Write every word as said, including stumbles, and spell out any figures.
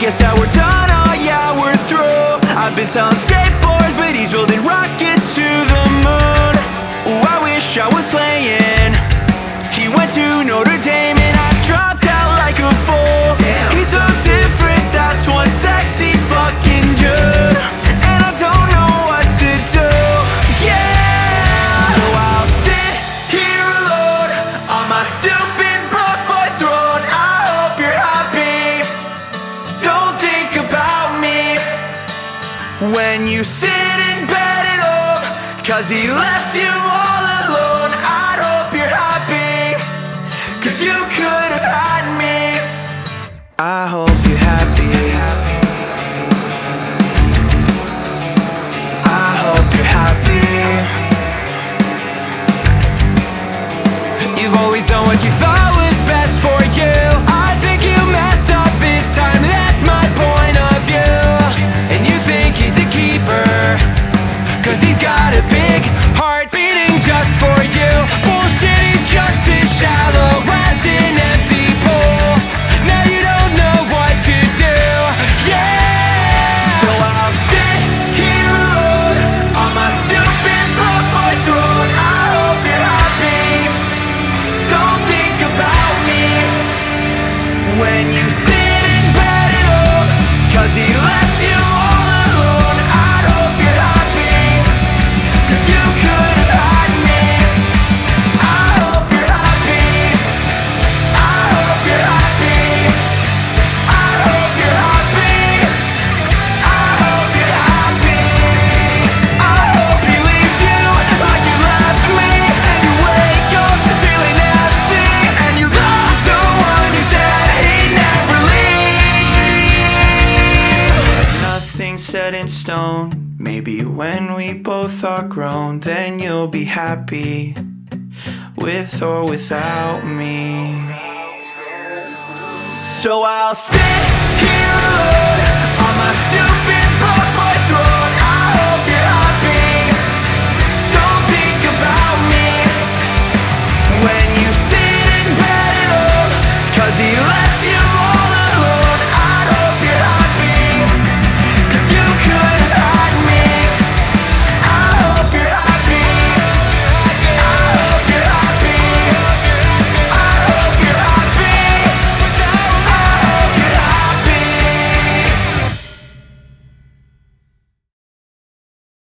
guess that we're done, oh yeah, we're through. I've been selling skateboards, but he's building rockets to the moon. Ooh, I wish I was playing. He went to Notre Dame and I dropped out like a fool. Damn. He's so different, that's one sexy fucking dude. And I don't know what to do, yeah. So I'll sit here alone on my stupid broke boy throne. I hope you're happy, don't think about me when you sit in bed at home, cause he left you all alone. I hope you're happy, cause you could have had me. I hope you're happy, I hope you're happy. You've always done what you thought was best for you. I think you messed up this time, that's my point of view. And you think he's a keeper, cause he's got a big heart beating just for you. Bullshit, he's just as shallow as an empty pool. Now you don't know what to do, yeah. So I'll sit here alone on my stupid broke boy throne. I hope you're happy, don't think about me when you sit in bed at home, cause he left you all alone. I hope you're happy, cause you could have had me. I hope you're happy, I hope you're happy, I hope you're happy, I hope you're happy. I hope he leaves you like you left me, and you wake up feeling empty, and you lost someone who said he'd never leave. Nothing's set in stone. Maybe when we both are grown, then you'll be happy, with or without me. So I'll sit here alone on my stupid